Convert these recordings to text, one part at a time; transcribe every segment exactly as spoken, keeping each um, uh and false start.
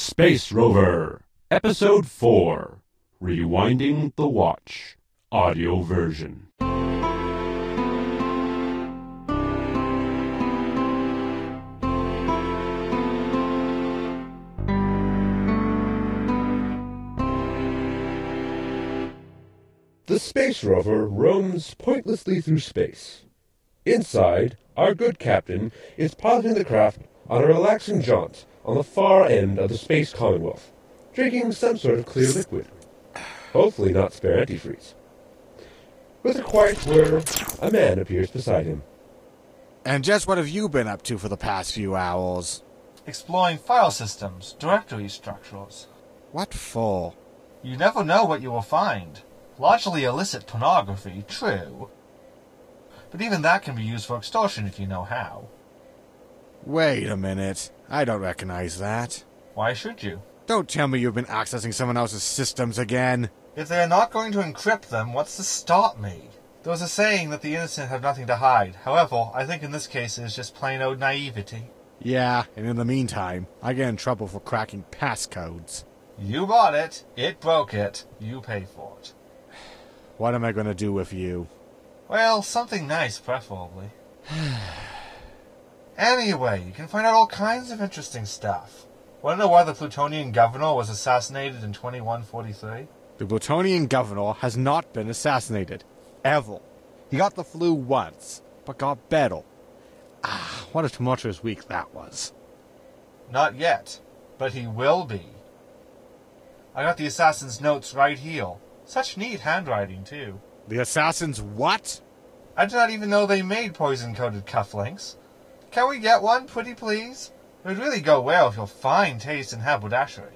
Space Rover, Episode four, Rewinding the Watch, audio version. The Space Rover roams pointlessly through space. Inside, our good captain is piloting the craft on a relaxing jaunt on the far end of the Space Commonwealth, drinking some sort of clear liquid. Hopefully not spare antifreeze. With a quiet whir, a man appears beside him. And just what have you been up to for the past few hours? Exploring file systems, directory structures. What for? You never know what you will find. Largely illicit pornography, true. But even that can be used for extortion if you know how. Wait a minute. I don't recognize that. Why should you? Don't tell me you've been accessing someone else's systems again. If they are not going to encrypt them, what's to stop me? There was a saying that the innocent have nothing to hide. However, I think in this case it is just plain old naivety. Yeah, and in the meantime, I get in trouble for cracking passcodes. You bought it. It broke it. You pay for it. What am I going to do with you? Well, something nice, preferably. Anyway, you can find out all kinds of interesting stuff. Want to know why the Plutonian governor was assassinated in twenty-one forty-three? The Plutonian governor has not been assassinated. Ever. He got the flu once, but got better. Ah, what a tumultuous week that was. Not yet, but he will be. I got the assassin's notes right here. Such neat handwriting, too. The assassin's what? I did not even know they made poison-coated cufflinks. Can we get one, pretty please? It would really go well with your fine taste in haberdashery.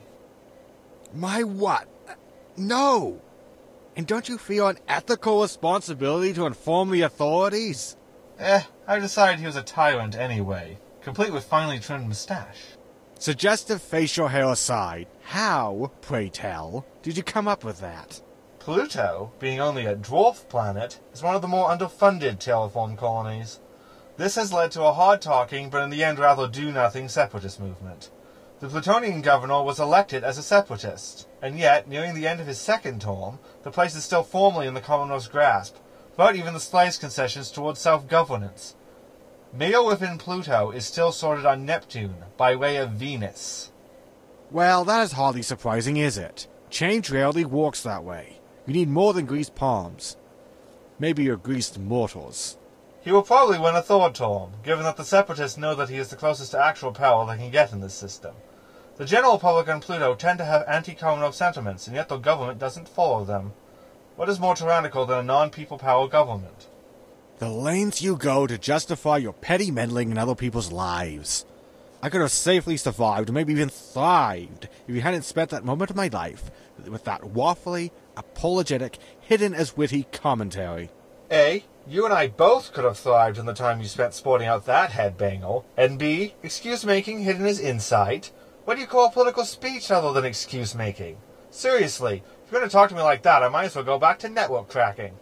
My what? No! And don't you feel an ethical responsibility to inform the authorities? Eh, I decided he was a tyrant anyway, complete with finely trimmed mustache. Suggestive facial hair aside, how, pray tell, did you come up with that? Pluto, being only a dwarf planet, is one of the more underfunded terraform colonies. This has led to a hard-talking, but in the end rather do-nothing separatist movement. The Plutonian governor was elected as a separatist, and yet, nearing the end of his second term, the place is still formally in the Commonwealth's grasp, without even the slightest concessions towards self-governance. Mail within Pluto is still sorted on Neptune, by way of Venus. Well, that is hardly surprising, is it? Change rarely works that way. You need more than greased palms. Maybe you're greased mortals. He will probably win a third term, given that the Separatists know that he is the closest to actual power they can get in this system. The general public on Pluto tend to have anti-Commonwealth sentiments, and yet the government doesn't follow them. What is more tyrannical than a non-people power government? The lengths you go to justify your petty meddling in other people's lives. I could have safely survived, or maybe even thrived, if you hadn't spent that moment of my life with that waffly, apologetic, hidden as witty commentary. A, you and I both could have thrived in the time you spent sporting out that headbanger, and B, excuse-making hidden as insight. What do you call political speech other than excuse-making? Seriously, if you're going to talk to me like that, I might as well go back to network cracking.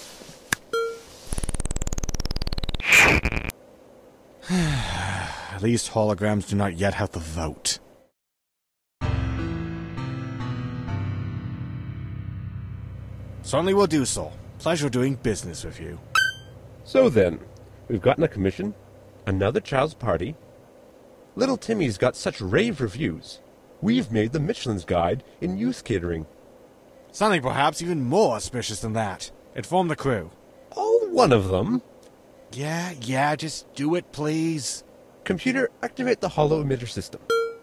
At least holograms do not yet have the vote. Certainly will do so. Pleasure doing business with you. So then, we've gotten a commission, another child's party. Little Timmy's got such rave reviews. We've made the Michelin's Guide in youth catering. Something perhaps even more auspicious than that. Inform the crew. Oh, one of them. Yeah, yeah, just do it, please. Computer, activate the holo emitter system.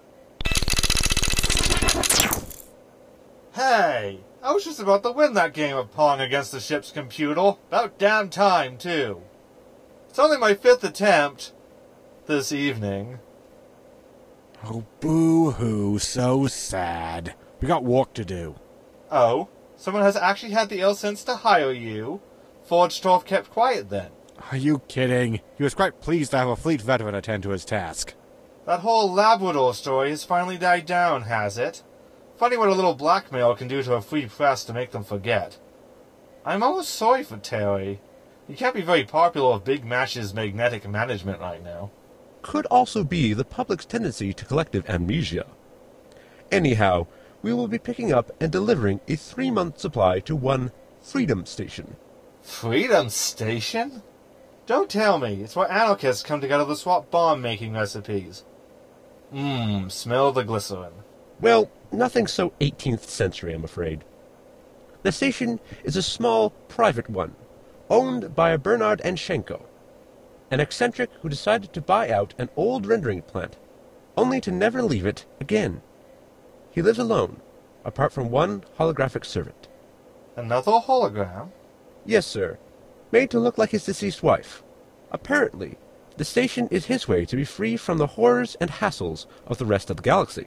Hey, I was just about to win that game of Pong against the ship's computer. About damn time, too. It's only my fifth attempt this evening. Oh, boo-hoo, so sad. We got work to do. Oh, someone has actually had the ill sense to hire you? Forgestorff kept quiet then. Are you kidding? He was quite pleased to have a fleet veteran attend to his task. That whole Labrador story has finally died down, has it? Funny what a little blackmail can do to a free press to make them forget. I'm almost sorry for Terry. He can't be very popular with Big Mash's magnetic management right now. Could also be the public's tendency to collective amnesia. Anyhow, we will be picking up and delivering a three-month supply to one Freedom Station. Freedom Station? Don't tell me. It's where anarchists come together to swap bomb-making recipes. Mmm, smell the glycerin. Well, nothing so eighteenth century, I'm afraid. The station is a small, private one, owned by a Bernard Anshenko, an eccentric who decided to buy out an old rendering plant, only to never leave it again. He lives alone, apart from one holographic servant. Another hologram? Yes, sir. Made to look like his deceased wife. Apparently, the station is his way to be free from the horrors and hassles of the rest of the galaxy.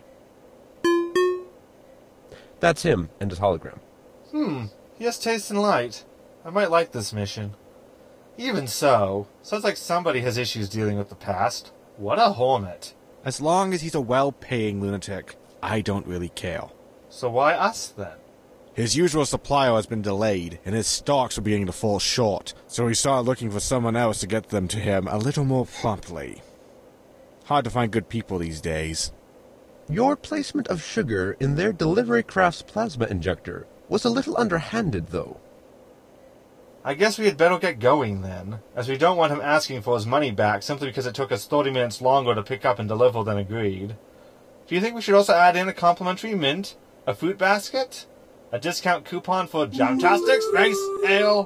That's him and his hologram. Hmm, he has taste and light. I might like this mission. Even so, sounds like somebody has issues dealing with the past. What a hornet. As long as he's a well-paying lunatic, I don't really care. So why us, then? His usual supplier has been delayed, and his stocks are beginning to fall short, so he started looking for someone else to get them to him a little more promptly. Hard to find good people these days. Your placement of sugar in their delivery craft's plasma injector was a little underhanded, though. I guess we had better get going, then, as we don't want him asking for his money back simply because it took us thirty minutes longer to pick up and deliver than agreed. Do you think we should also add in a complimentary mint, a fruit basket, a discount coupon for Jamtastic Space Ale?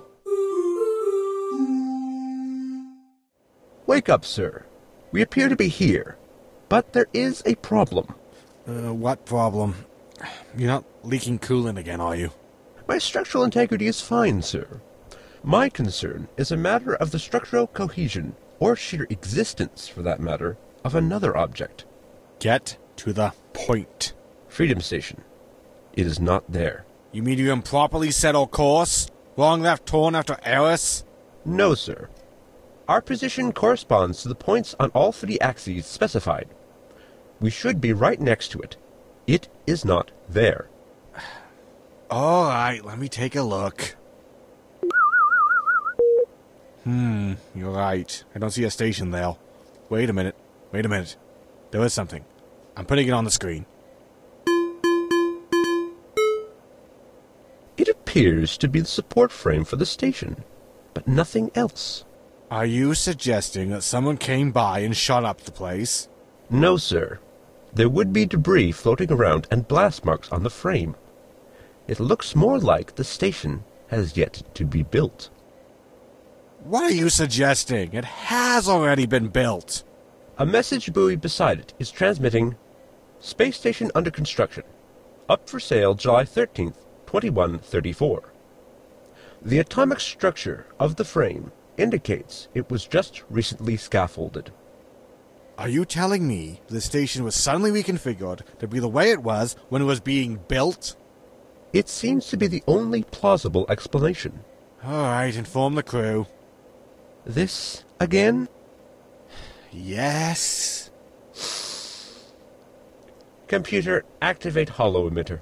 Wake up, sir. We appear to be here, but there is a problem. Uh, what problem? You're not leaking coolant again, are you? My structural integrity is fine, sir. My concern is a matter of the structural cohesion, or sheer existence, for that matter, of another object. Get to the point. Freedom Station. It is not there. You mean you improperly set our course? Wrong left turn after Eris? No, sir. Our position corresponds to the points on all three axes specified. We should be right next to it. It is not there. All right, let me take a look. Hmm, you're right. I don't see a station there. Wait a minute. Wait a minute. There is something. I'm putting it on the screen. It appears to be the support frame for the station, but nothing else. Are you suggesting that someone came by and shot up the place? No, sir. There would be debris floating around and blast marks on the frame. It looks more like the station has yet to be built. What are you suggesting? It has already been built. A message buoy beside it is transmitting Space Station under construction. Up for sale July thirteenth, twenty-one thirty-four. The atomic structure of the frame indicates it was just recently scaffolded. Are you telling me the station was suddenly reconfigured to be the way it was when it was being built? It seems to be the only plausible explanation. All right, inform the crew. This again? Yes. Computer, activate holo emitter.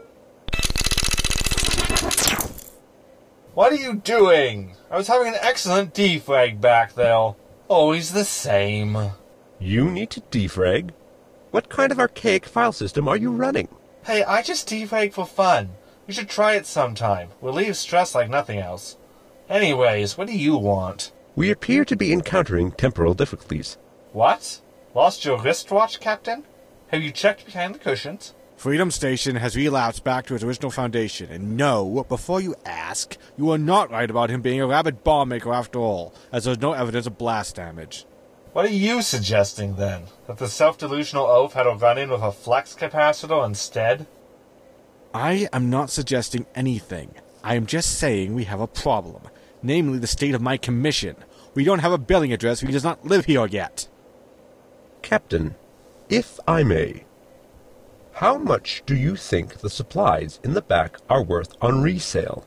What are you doing? I was having an excellent defrag back there. Always the same. You need to defrag? What kind of archaic file system are you running? Hey, I just defrag for fun. You should try it sometime. Relieves stress like nothing else. Anyways, what do you want? We appear to be encountering temporal difficulties. What? Lost your wristwatch, Captain? Have you checked behind the cushions? Freedom Station has relapsed back to its original foundation, and no, before you ask, you are not right about him being a rabid bomb maker after all, as there's no evidence of blast damage. What are you suggesting, then? That the self-delusional oaf had a run-in with a flux capacitor instead? I am not suggesting anything. I am just saying we have a problem, namely the state of my commission. We don't have a billing address, he does not live here yet. Captain, if I may, how much do you think the supplies in the back are worth on resale?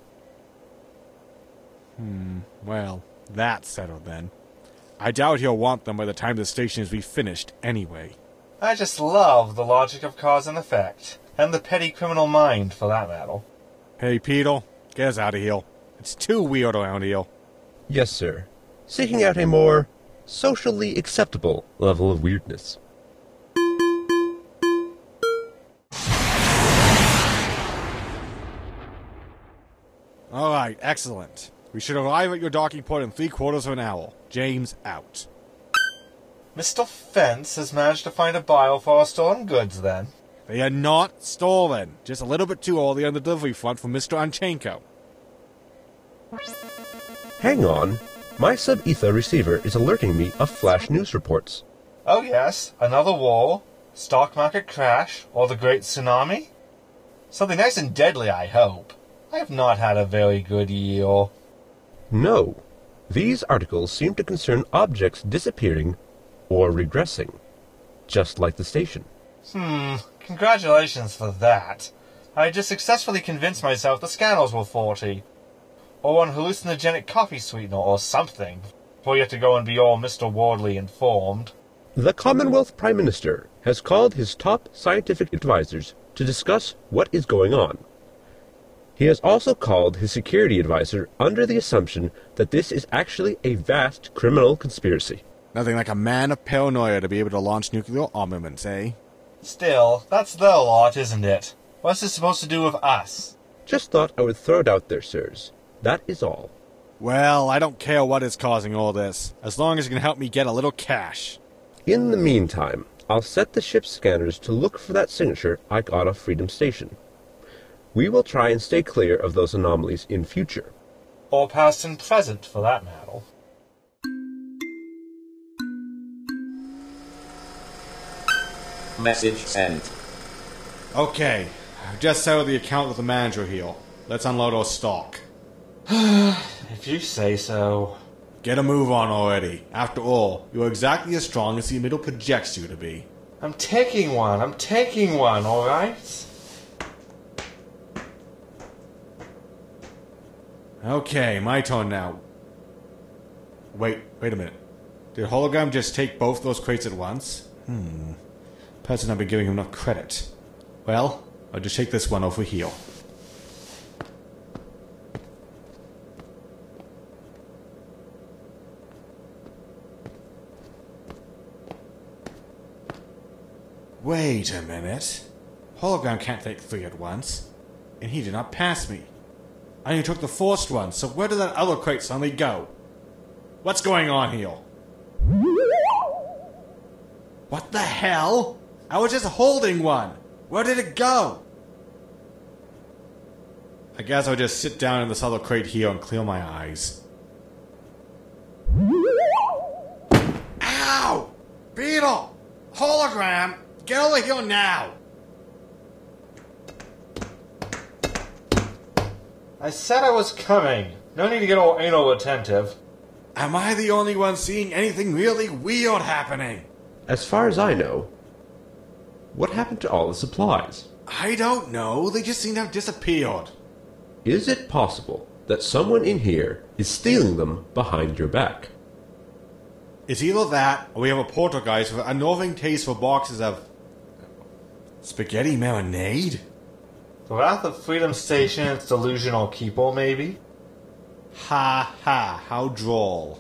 Hmm, well, that's settled then. I doubt he'll want them by the time the station is refinished anyway. I just love the logic of cause and effect, and the petty criminal mind, for that matter. Hey, Peter, get us out of here. It's too weird around here. Yes, sir. Seeking out a more socially acceptable level of weirdness. Alright, excellent. We should arrive at your docking point in three quarters of an hour. James, out. Mister Fence has managed to find a buyer for our stolen goods, then. They are not stolen. Just a little bit too early on the delivery front from Mister Anchenko. Hang on. My sub-ether receiver is alerting me of flash news reports. Oh yes, another war, stock market crash, or the great tsunami? Something nice and deadly, I hope. I have not had a very good year. No. These articles seem to concern objects disappearing or regressing, just like the station. Hmm, congratulations for that. I just successfully convinced myself the scanners were faulty. Or on hallucinogenic coffee sweetener or something, before you have to go and be all Mister Wardley informed. The Commonwealth Prime Minister has called his top scientific advisors to discuss what is going on. He has also called his security advisor under the assumption that this is actually a vast criminal conspiracy. Nothing like a man of paranoia to be able to launch nuclear armaments, eh? Still, that's their lot, isn't it? What's this supposed to do with us? Just thought I would throw it out there, sirs. That is all. Well, I don't care what is causing all this, as long as it can help me get a little cash. In the meantime, I'll set the ship's scanners to look for that signature I got off Freedom Station. We will try and stay clear of those anomalies in future. Or past and present, for that matter. Message sent. Okay, I've just settled the account with the manager here. Let's unload our stock. If you say so. Get a move on already. After all, you're exactly as strong as the middle projects you to be. I'm taking one, I'm taking one, alright? Okay, my turn now. Wait, wait a minute. Did Hologram just take both those crates at once? Hmm. Perhaps I've not been giving him enough credit. Well, I'll just take this one over here. Wait a minute. Hologram can't take three at once. And he did not pass me. I only took the first one, so where did that other crate suddenly go? What's going on here? What the hell? I was just holding one. Where did it go? I guess I'll just sit down in this other crate here and clear my eyes. Ow! Beetle! Hologram! Get over here now! I said I was coming. No need to get all anal attentive. Am I the only one seeing anything really weird happening? As far as I know, what happened to all the supplies? I don't know. They just seem to have disappeared. Is it possible that someone in here is stealing them behind your back? It's either that, or we have a poltergeist with an unnerving taste for boxes of spaghetti marinade? The Wrath of Freedom Station, its delusional keeper, maybe? Ha ha, how droll.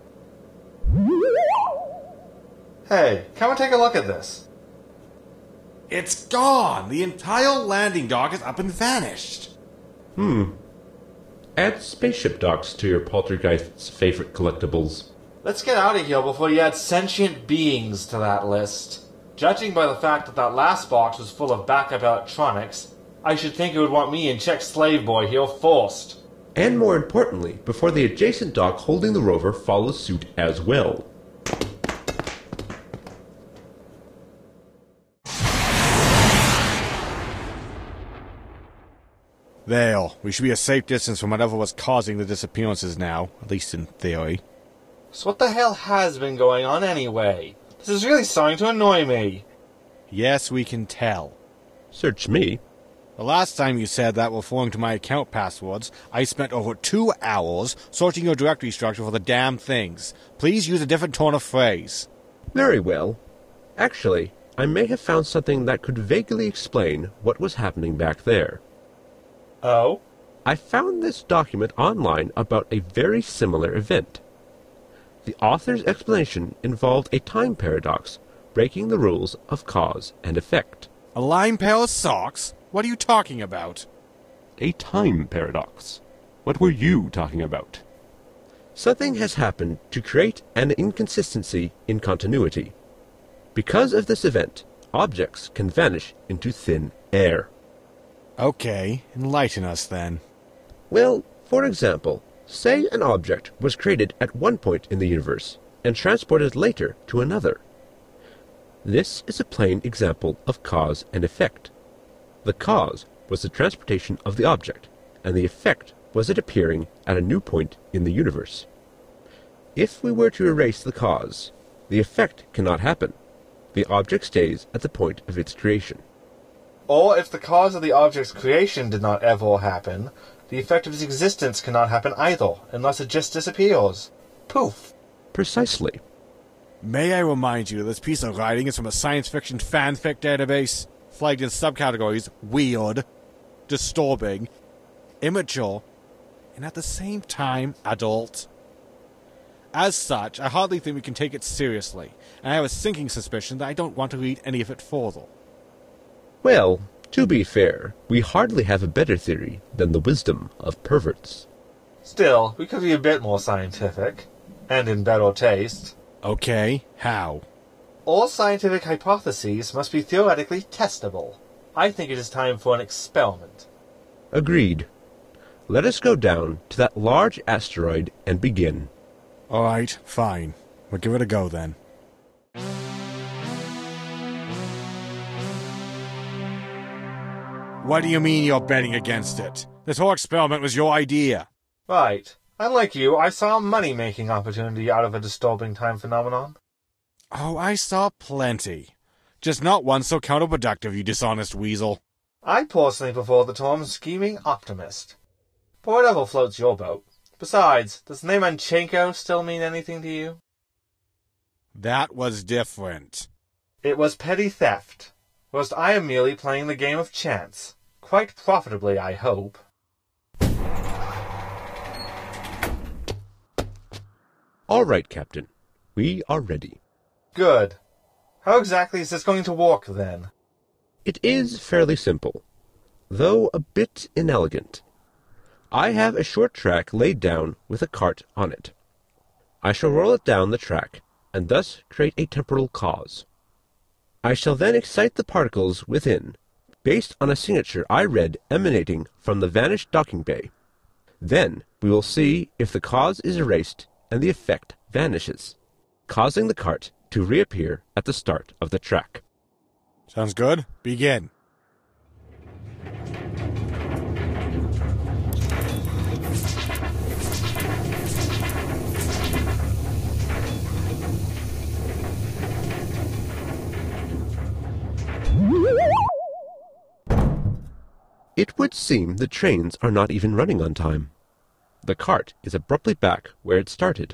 Hey, come and take a look at this. It's gone! The entire landing dock is up and vanished. Hmm. Add spaceship docks to your poltergeist's favorite collectibles. Let's get out of here before you add sentient beings to that list. Judging by the fact that that last box was full of backup electronics, I should think it would want me and Czech slave boy here first. And more importantly, before the adjacent dock holding the rover follows suit as well. There, we should be a safe distance from whatever was causing the disappearances now, at least in theory. So what the hell has been going on anyway? This is really starting to annoy me. Yes, we can tell. Search me. The last time you said that referring to my account passwords, I spent over two hours searching your directory structure for the damn things. Please use a different tone of phrase. Very well. Actually, I may have found something that could vaguely explain what was happening back there. Oh? I found this document online about a very similar event. The author's explanation involved a time paradox, breaking the rules of cause and effect. A lime pair of socks? What are you talking about? A time paradox. What were you talking about? Something has happened to create an inconsistency in continuity. Because of this event, objects can vanish into thin air. Okay, enlighten us then. Well, for example, say an object was created at one point in the universe and transported later to another. This is a plain example of cause and effect. The cause was the transportation of the object, and the effect was it appearing at a new point in the universe. If we were to erase the cause, the effect cannot happen. The object stays at the point of its creation. Or if the cause of the object's creation did not ever happen, the effect of its existence cannot happen either, unless it just disappears. Poof. Precisely. May I remind you, this piece of writing is from a science fiction fanfic database, flagged in subcategories weird, disturbing, immature, and at the same time adult. As such, I hardly think we can take it seriously, and I have a sinking suspicion that I don't want to read any of it further. Well, to be fair, we hardly have a better theory than the wisdom of perverts. Still, we could be a bit more scientific, and in better taste. Okay, how? All scientific hypotheses must be theoretically testable. I think it is time for an experiment. Agreed. Let us go down to that large asteroid and begin. Alright, fine. We'll give it a go then. What do you mean you're betting against it? This whole experiment was your idea. Right. Unlike you, I saw a money-making opportunity out of a disturbing time phenomenon. Oh, I saw plenty. Just not one so counterproductive, you dishonest weasel. I personally prefer the term scheming optimist. But whatever floats your boat. Besides, does the name Anchenko still mean anything to you? That was different. It was petty theft. Whilst I am merely playing the game of chance. Quite profitably, I hope. All right, Captain. We are ready. Good. How exactly is this going to work, then? It is fairly simple, though a bit inelegant. I have a short track laid down with a cart on it. I shall roll it down the track, and thus create a temporal cause. I shall then excite the particles within, based on a signature I read emanating from the vanished docking bay. Then we will see if the cause is erased and the effect vanishes, causing the cart to reappear at the start of the track. Sounds good. Begin. It would seem the trains are not even running on time. The cart is abruptly back where it started.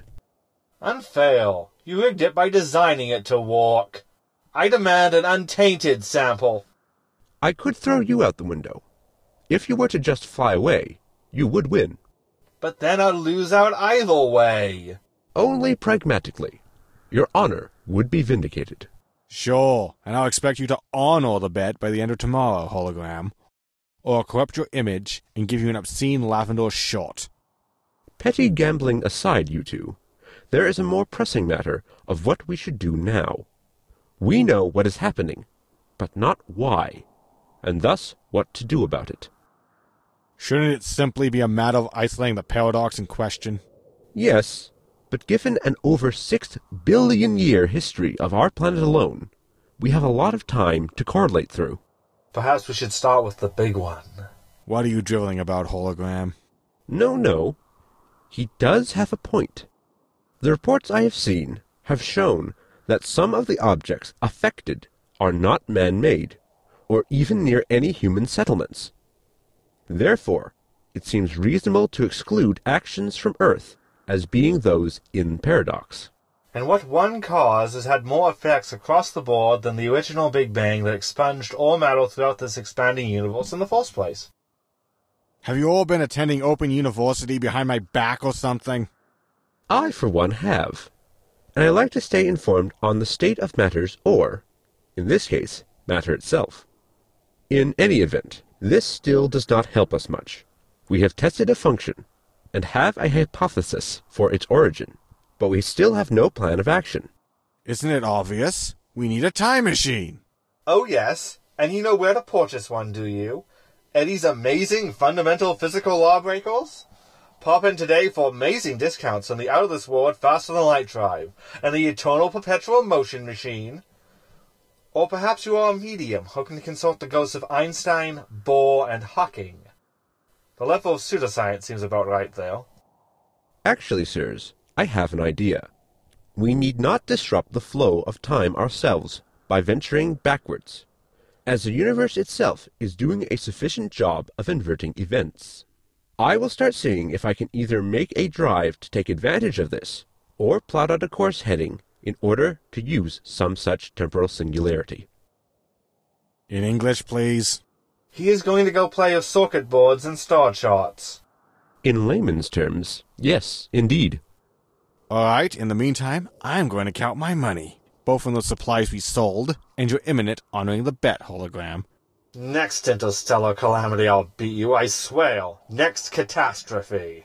Unfair. You rigged it by designing it to work. I demand an untainted sample. I could throw you out the window. If you were to just fly away, you would win. But then I'd lose out either way. Only pragmatically. Your honor would be vindicated. Sure, and I'll expect you to honor the bet by the end of tomorrow, hologram. Or I'll corrupt your image and give you an obscene lavender shot. Petty gambling aside, you two, there is a more pressing matter of what we should do now. We know what is happening, but not why, and thus what to do about it. Shouldn't it simply be a matter of isolating the paradox in question? Yes, but given an over six billion year history of our planet alone, we have a lot of time to correlate through. Perhaps we should start with the big one. What are you driveling about, hologram? No, no. He does have a point. The reports I have seen have shown that some of the objects affected are not man-made, or even near any human settlements. Therefore, it seems reasonable to exclude actions from Earth as being those in Paradox. And what one cause has had more effects across the board than the original Big Bang that expunged all matter throughout this expanding universe in the first place? Have you all been attending Open University behind my back or something? I, for one, have. And I like to stay informed on the state of matters or, in this case, matter itself. In any event, this still does not help us much. We have tested a function, and have a hypothesis for its origin, but we still have no plan of action. Isn't it obvious? We need a time machine. Oh yes, and you know where to purchase one, do you? Eddie's amazing fundamental physical lawbreakers? Pop in today for amazing discounts on the out-of-this-world faster-than-light drive and the eternal perpetual motion machine. Or perhaps you are a medium hoping to consult the ghosts of Einstein, Bohr, and Hawking. The level of pseudoscience seems about right, though. Actually, sirs, I have an idea. We need not disrupt the flow of time ourselves by venturing backwards, as the universe itself is doing a sufficient job of inverting events. I will start seeing if I can either make a drive to take advantage of this, or plot out a course heading in order to use some such temporal singularity. In English, please. He is going to go play with circuit boards and star charts. In layman's terms, yes, indeed. All right, in the meantime, I'm going to count my money, both from the supplies we sold and your imminent honoring the bet hologram. Next interstellar calamity I'll beat you, I swear. Next catastrophe.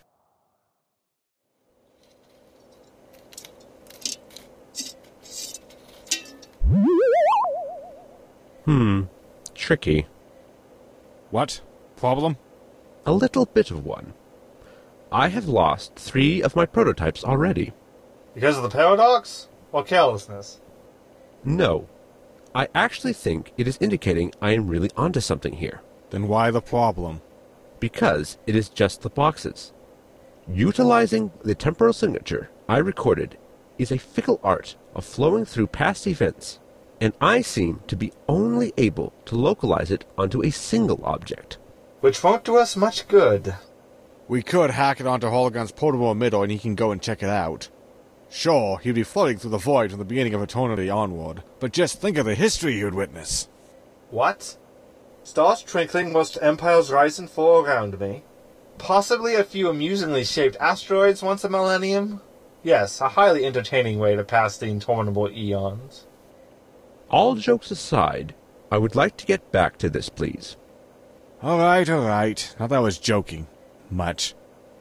Hmm, tricky. What? Problem? A little bit of one. I have lost three of my prototypes already. Because of the paradox? Or carelessness? No. I actually think it is indicating I am really onto something here. Then why the problem? Because it is just the boxes. Utilizing the temporal signature I recorded is a fickle art of flowing through past events, and I seem to be only able to localize it onto a single object. Which won't do us much good. We could hack it onto Hologram's portable emitter and he can go and check it out. Sure, he'd be floating through the void from the beginning of eternity onward, but just think of the history you'd witness. What? Stars twinkling whilst empires rise and fall around me? Possibly a few amusingly shaped asteroids once a millennium? Yes, a highly entertaining way to pass the interminable eons. All jokes aside, I would like to get back to this, please. All right, all right. Not that I was joking. Much.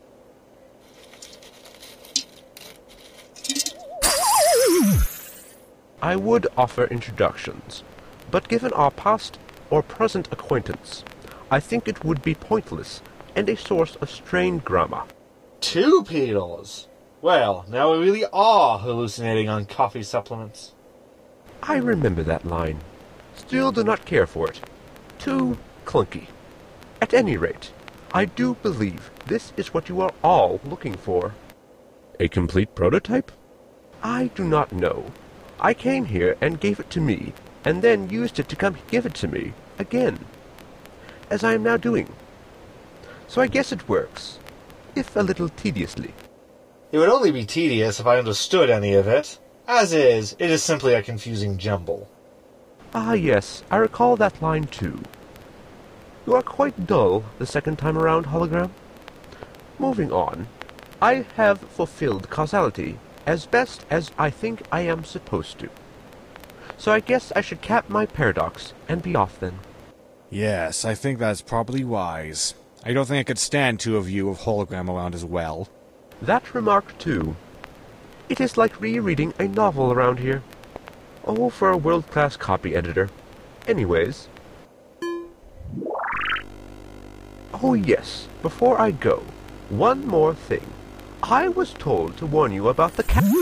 I would offer introductions, but given our past or present acquaintance, I think it would be pointless and a source of strained grammar. Two Peters? Well, now we really are hallucinating on coffee supplements. I remember that line. Still do not care for it. Too clunky. At any rate, I do believe this is what you are all looking for. A complete prototype? I do not know. I came here and gave it to me, and then used it to come give it to me again, as I am now doing. So I guess it works, if a little tediously. It would only be tedious if I understood any of it. As is, it is simply a confusing jumble. Ah yes, I recall that line too. You are quite dull the second time around, Hologram. Moving on, I have fulfilled causality as best as I think I am supposed to. So I guess I should cap my paradox and be off then. Yes, I think that's probably wise. I don't think I could stand two of you with Hologram around as well. That remark too. It is like rereading a novel around here. Oh, for a world-class copy editor. Anyways. Oh yes, before I go, one more thing. I was told to warn you about the cap...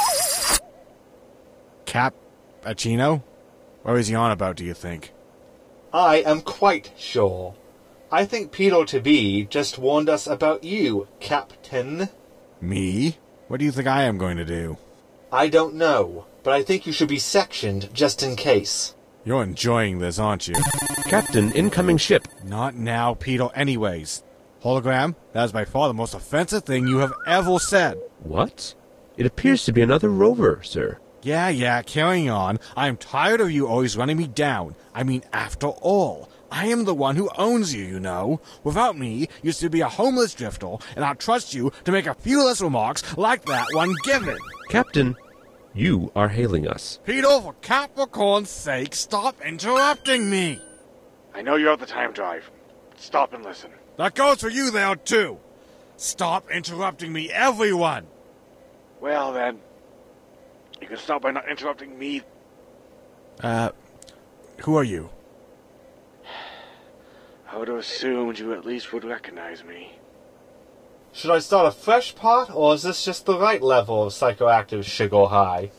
Cappuccino? What is he on about, do you think? I am quite sure. I think Peter to be just warned us about you, Captain. Me? What do you think I am going to do? I don't know, but I think you should be sectioned just in case. You're enjoying this, aren't you? Captain, incoming ship. Not now, Peter, anyways. Hologram, that is by far the most offensive thing you have ever said. What? It appears to be another rover, sir. Yeah, yeah, carrying on. I am tired of you always running me down. I mean, after all, I am the one who owns you, you know. Without me, you should be a homeless drifter, and I trust you to make a few less remarks like that one given. Captain, you are hailing us. Peter, for Capricorn's sake, stop interrupting me. I know you're at the time drive. Stop and listen. That goes for you there, too. Stop interrupting me, everyone! Well then, you can stop by not interrupting me. Uh, who are you? I would have assumed you at least would recognize me. Should I start a fresh pot, or is this just the right level of psychoactive sugar high?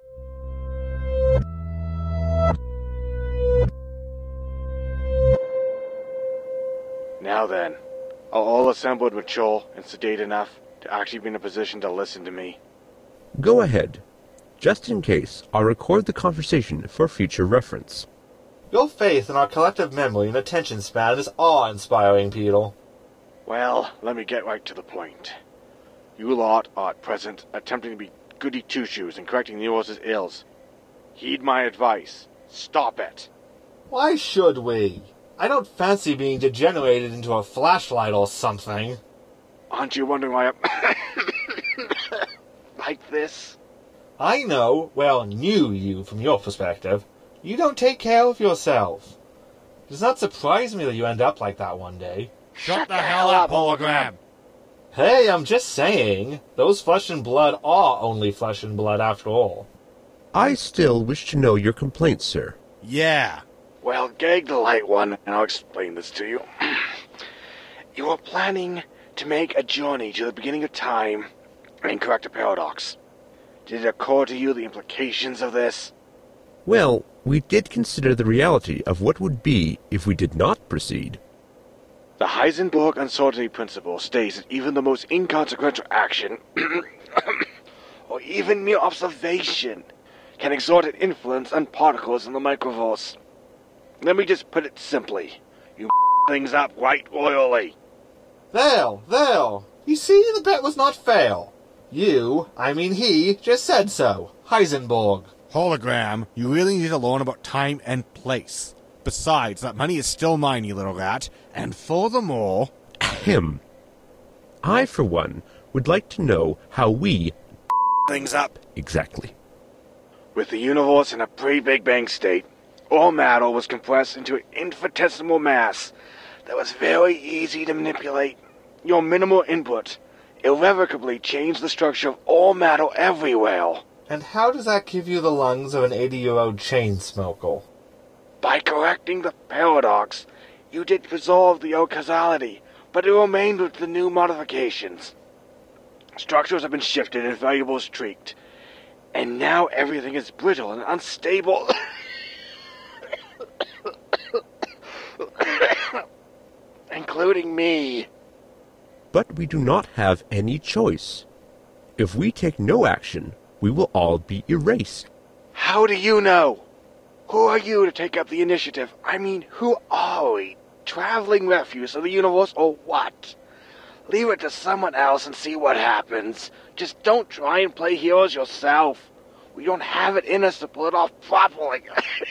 Now then, are all assembled mature and sedate enough to actually be in a position to listen to me? Go ahead. Just in case, I'll record the conversation for future reference. Your faith in our collective memory and attention span is awe-inspiring, Peedle. Well, let me get right to the point. You lot are at present attempting to be goody two-shoes and correcting the universe's ills. Heed my advice. Stop it. Why should we? I don't fancy being degenerated into a flashlight or something. Aren't you wondering why I'm like this? I know, well, knew you from your perspective. You don't take care of yourself. It does not surprise me that you end up like that one day. Shut the hell up, hologram! Hey, I'm just saying. Those flesh and blood are only flesh and blood after all. I still wish to know your complaint, sir. Yeah. Well, gag the light one, and I'll explain this to you. You are planning to make a journey to the beginning of time and correct a paradox. Did it occur to you the implications of this? Well, we did consider the reality of what would be if we did not proceed. The Heisenberg uncertainty principle states that even the most inconsequential action, or even mere observation, can exert an influence on particles in the microverse. Let me just put it simply. You things up right royally. There, there. You see, the bet was not fair. You, I mean he, just said so. Heisenberg. Hologram, you really need to learn about time and place. Besides, that money is still mine, you little rat. And furthermore... Ahem. I, for one, would like to know how we Things up. exactly. With the universe in a pre-Big Bang state, all matter was compressed into an infinitesimal mass that was very easy to manipulate. Your minimal input irrevocably changed the structure of all matter everywhere. And how does that give you the lungs of an eighty-year-old chain smoker? By correcting the paradox, you did resolve the old causality, but it remained with the new modifications. Structures have been shifted and variables tweaked, and now everything is brittle and unstable. Including me. But we do not have any choice. If we take no action, we will all be erased. How do you know? Who are you to take up the initiative? I mean, who are we? Traveling refuse of the universe or what? Leave it to someone else and see what happens. Just don't try and play heroes yourself. We don't have it in us to pull it off properly.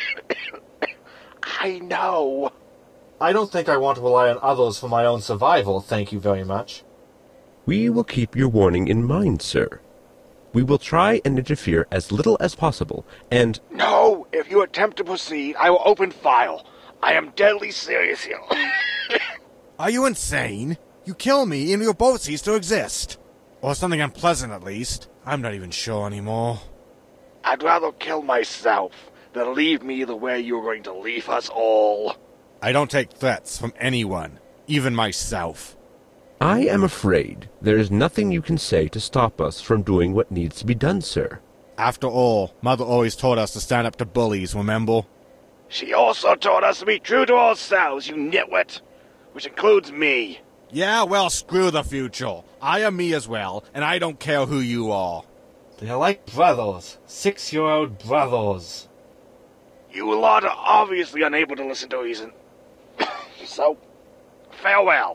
I know. I don't think I want to rely on others for my own survival, thank you very much. We will keep your warning in mind, sir. We will try and interfere as little as possible, and... No! If you attempt to proceed, I will open file. I am deadly serious here. Are you insane? You kill me and your boat cease to exist. Or something unpleasant, at least. I'm not even sure anymore. I'd rather kill myself than leave me the way you're going to leave us all. I don't take threats from anyone, even myself. I am afraid there is nothing you can say to stop us from doing what needs to be done, sir. After all, Mother always taught us to stand up to bullies, remember? She also taught us to be true to ourselves, you nitwit. Which includes me. Yeah, well, screw the future. I am me as well, and I don't care who you are. They're like brothers. Six-year-old brothers. You lot are obviously unable to listen to reason. So, farewell.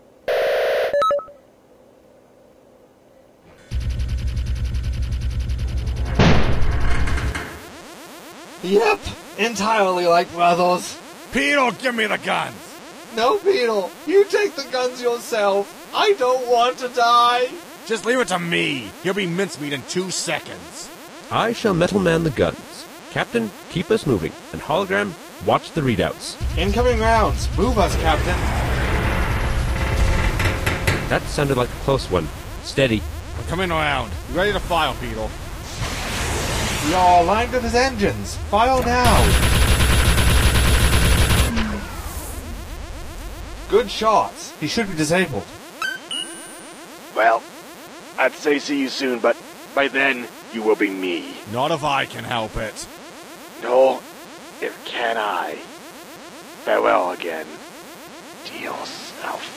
Yep, entirely like brothers. Peter, give me the guns! No, Beetle, you take the guns yourself. I don't want to die. Just leave it to me. You'll be mincemeat in two seconds. I shall metal man the guns. Captain, keep us moving, and Hologram, watch the readouts. Incoming rounds. Move us, Captain. That sounded like a close one. Steady. We're coming around. You ready to fire, Beetle? We are aligned with his engines. Fire now. Good shots. He should be disabled. Well, I'd say see you soon, but by then, you will be me. Not if I can help it. No, if can I. Farewell again. Dios.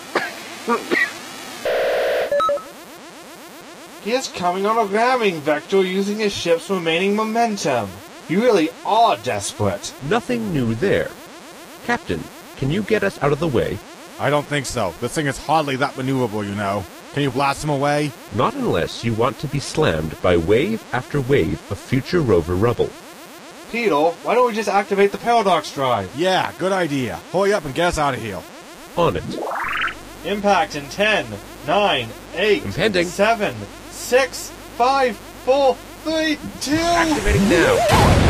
He is coming on a ramming vector using his ship's remaining momentum. You really are desperate. Nothing new there. Captain, can you get us out of the way? I don't think so. This thing is hardly that maneuverable, you know. Can you blast him away? Not unless you want to be slammed by wave after wave of future rover rubble. Beetle, why don't we just activate the paradox drive? Yeah, good idea. Hurry up and get us out of here. On it. Impact in ten, nine, eight, Impending. seven, six, five, four, three, two... Activating now.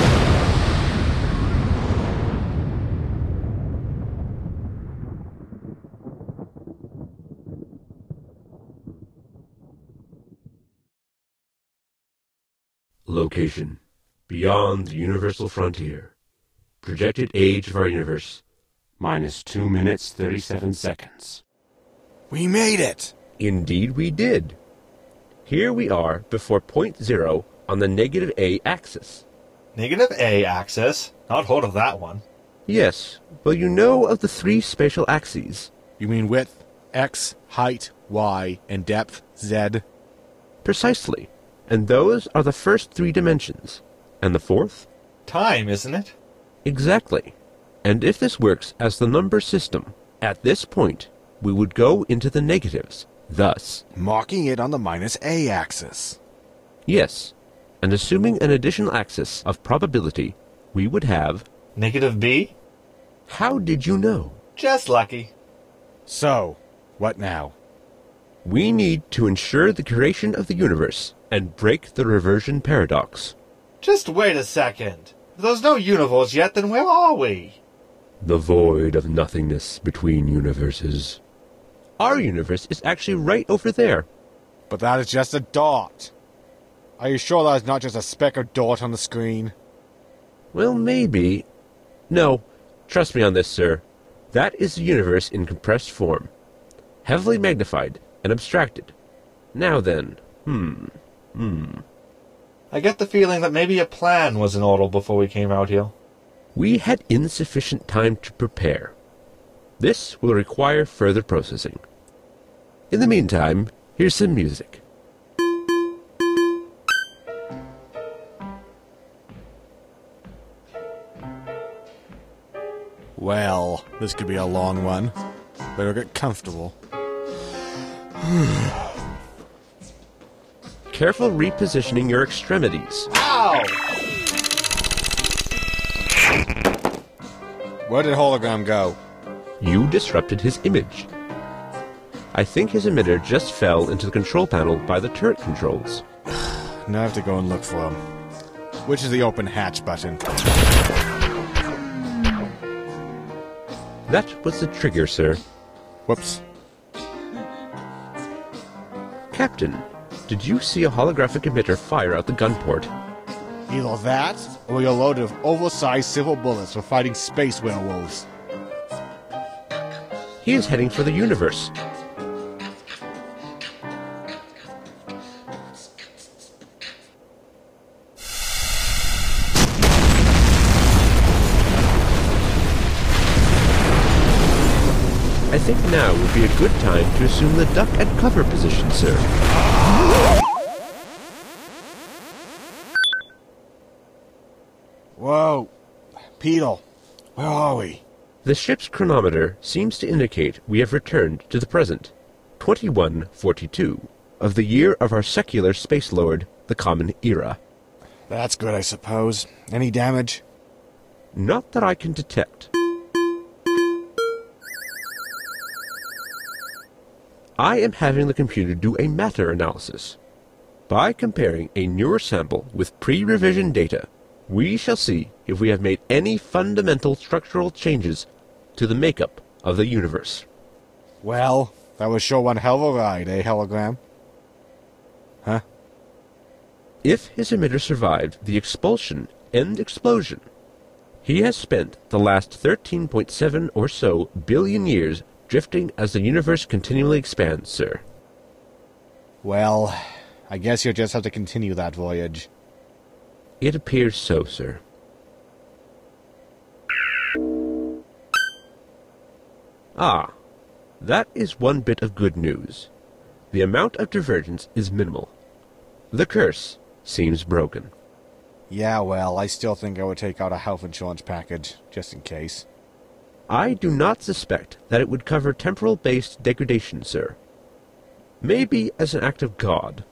Location. Beyond the universal frontier. Projected age of our universe. Minus two minutes, thirty-seven seconds. We made it! Indeed we did. Here we are before point zero on the negative A axis. Negative A axis? Not heard of that one. Yes, well you know of the three spatial axes. You mean width, x, height, y, and depth, z? Precisely. And those are the first three dimensions. And the fourth? Time, isn't it? Exactly. And if this works as the number system, at this point, we would go into the negatives, thus... Marking it on the minus A axis. Yes, and assuming an additional axis of probability, we would have... Negative B? How did you know? Just lucky. So, what now? We need to ensure the creation of the universe and break the reversion paradox. Just wait a second. If there's no universe yet, then where are we? The void of nothingness between universes. Our universe is actually right over there. But that is just a dot. Are you sure that is not just a speck of dot on the screen? Well, maybe. No, trust me on this, sir. That is the universe in compressed form. Heavily magnified and abstracted. Now then, hmm, hmm. I get the feeling that maybe a plan was in order before we came out here. We had insufficient time to prepare. This will require further processing. In the meantime, here's some music. Well, this could be a long one. Better get comfortable. Careful repositioning your extremities. Ow! Where did Hologram go? You disrupted his image. I think his emitter just fell into the control panel by the turret controls. Now I have to go and look for him. Which is the open hatch button? That was the trigger, sir. Whoops. Captain, did you see a holographic emitter fire out the gun port? Either that, or you're loaded with oversized silver bullets for fighting space werewolves. He is heading for the universe. I think now would be a good time to assume the duck and cover position, sir. Whoa. Beetle, where are we? The ship's chronometer seems to indicate we have returned to the present, twenty-one forty-two, of the year of our secular space lord, the Common Era. That's good, I suppose. Any damage? Not that I can detect. I am having the computer do a matter analysis. By comparing a newer sample with pre-revision data, we shall see if we have made any fundamental structural changes to the makeup of the universe. Well, That was sure one hell of a ride, eh, Hologram? Huh? If his emitter survived the expulsion and explosion, he has spent the last thirteen point seven or so billion years drifting as the universe continually expands, sir. Well, I guess you'll just have to continue that voyage. It appears so, sir. Ah, that is one bit of good news. The amount of divergence is minimal. The curse seems broken. Yeah, well, I still think I would take out a health insurance package, just in case. I do not suspect that it would cover temporal-based degradation, sir. Maybe as an act of God.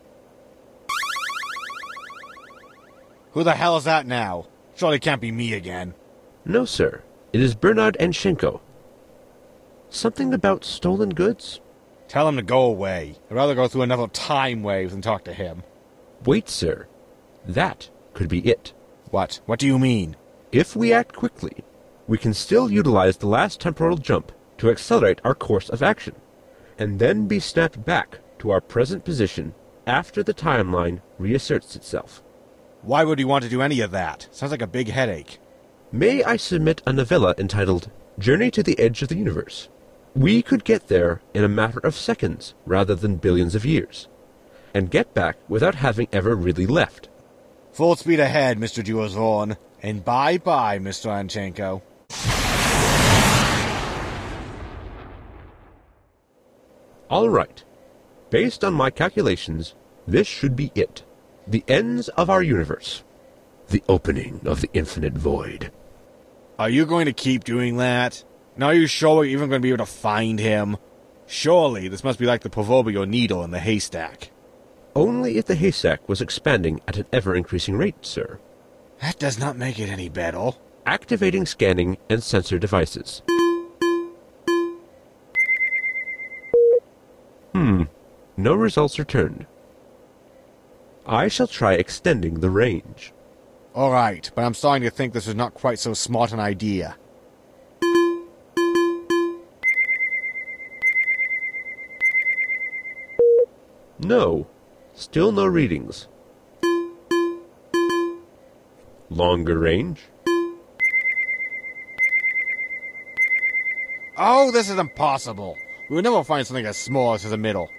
Who the hell is that now? Surely it can't be me again. No, sir. It is Bernard Anshenko. Something about stolen goods? Tell him to go away. I'd rather go through another time wave than talk to him. Wait, sir. That could be it. What? What do you mean? If we act quickly, we can still utilize the last temporal jump to accelerate our course of action, and then be snapped back to our present position after the timeline reasserts itself. Why would you want to do any of that? Sounds like a big headache. May I submit a novella entitled Journey to the Edge of the Universe? We could get there in a matter of seconds rather than billions of years, and get back without having ever really left. Full speed ahead, Mister Jules Vaughn, and bye-bye, Mister Anshenko. All right. Based on my calculations, this should be it. The ends of our universe. The opening of the infinite void. Are you going to keep doing that? Now are you sure we're even going to be able to find him? Surely this must be like the proverbial needle in the haystack. Only if the haystack was expanding at an ever-increasing rate, sir. That does not make it any better. Activating scanning and sensor devices. Hmm. No results returned. I shall try extending the range. All right, but I'm starting to think this is not quite so smart an idea. No. Still no readings. Longer range. Oh, this is impossible. We would never find something as small as the middle.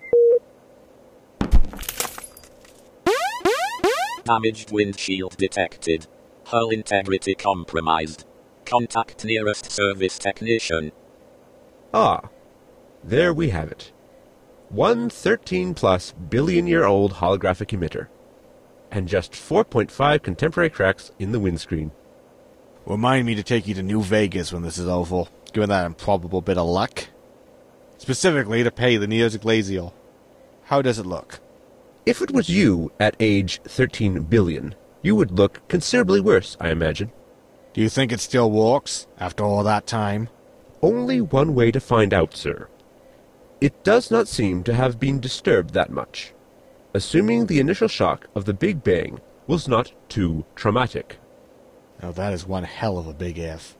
Damaged windshield detected. Hull integrity compromised. Contact nearest service technician. Ah. There we have it. One thirteen-plus billion-year-old holographic emitter. And just four point five contemporary cracks in the windscreen. Remind me to take you to New Vegas when this is over, given that improbable bit of luck. Specifically to pay the Neos Glacial. How does it look? If it was you at age thirteen billion, you would look considerably worse, I imagine. Do you think it still works, after all that time? Only one way to find out, sir. It does not seem to have been disturbed that much, assuming the initial shock of the Big Bang was not too traumatic. Now that is one hell of a big if.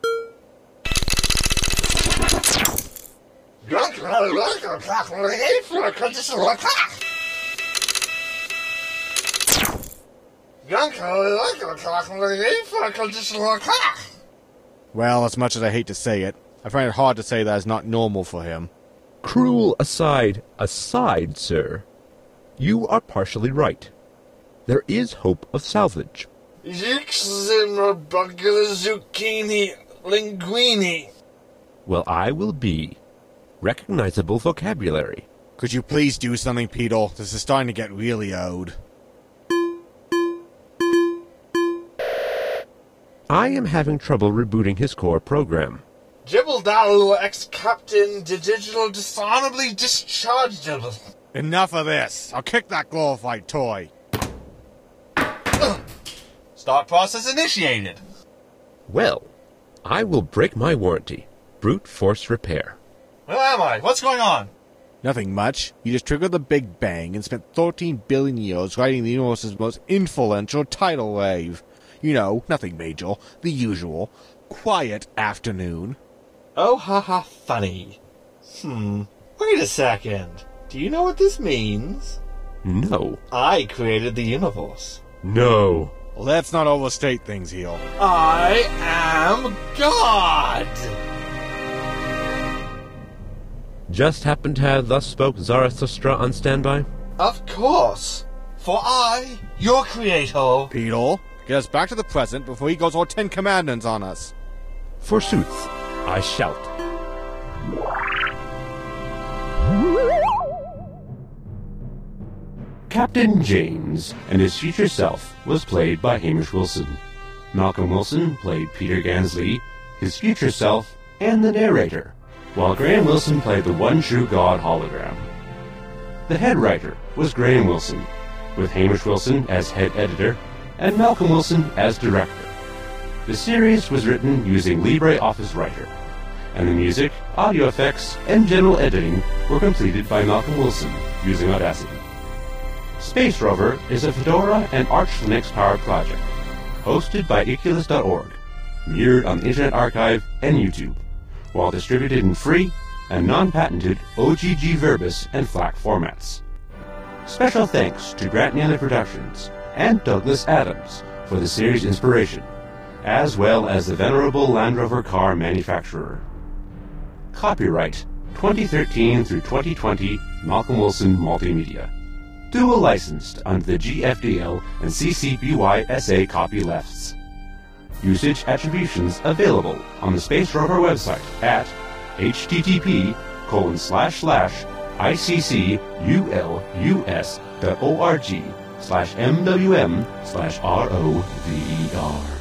Well, as much as I hate to say it, I find it hard to say that is not normal for him. Cruel aside, aside, sir, you are partially right. There is hope of salvage. Zucchini linguini. Well, I will be. Recognizable vocabulary. Could you please do something, Peter? This is starting to get really old. I am having trouble rebooting his core program. Jibble-daddle, ex-captain, digital dishonorably discharged. Enough of this. I'll kick that glorified toy. Start process initiated. Well, I will break my warranty. Brute force repair. Where am I? What's going on? Nothing much. You just triggered the Big Bang and spent thirteen billion years riding the universe's most influential tidal wave. You know, nothing major. The usual. Quiet afternoon. Oh, ha ha, funny. Hmm. Wait Wait a second. Do you know what this means? No. I created the universe. No. Let's not overstate things, Heel. I am God! Just happened to have Thus Spoke Zarathustra on standby? Of course. For I, your creator... Beetle, get us back to the present before he goes all Ten Commandments on us. Forsooth, I shout. Captain James and his future self was played by Hamish Wilson. Malcolm Wilson played Peter Gansley, his future self, and the narrator, while Graham Wilson played the one true God hologram. The head writer was Graham Wilson, with Hamish Wilson as head editor and Malcolm Wilson as director. The series was written using LibreOffice Writer, and the music, audio effects, and general editing were completed by Malcolm Wilson using Audacity. Space Rover is a Fedora and Arch Linux powered project, hosted by Iculus dot org, mirrored on the Internet Archive and YouTube, while distributed in free and non-patented O G G Verbis and FLAC formats. Special thanks to Grant Neely Productions and Douglas Adams for the series inspiration, as well as the venerable Land Rover car manufacturer. Copyright twenty thirteen through twenty twenty Malcolm Wilson Multimedia. Dual licensed under the G F D L and C C B Y S A copylefts. Usage attributions available on the Space Rover website at http colon slash slash icculus dot org slash mwm slash R O V E R.